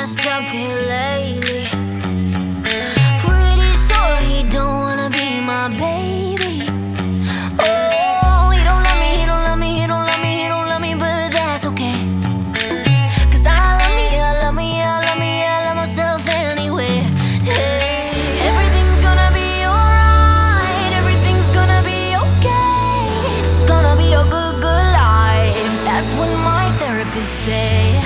messed up here lately. Pretty sure he don't wanna be my baby. Oh, he don't love me, he don't love me, he don't love me, he don't love me, but that's okay. 'Cause I love me, I love me, I love me, I love myself anyway. Hey, everything's gonna be alright, everything's gonna be okay. It's gonna be a good, good life. That's what my therapist say.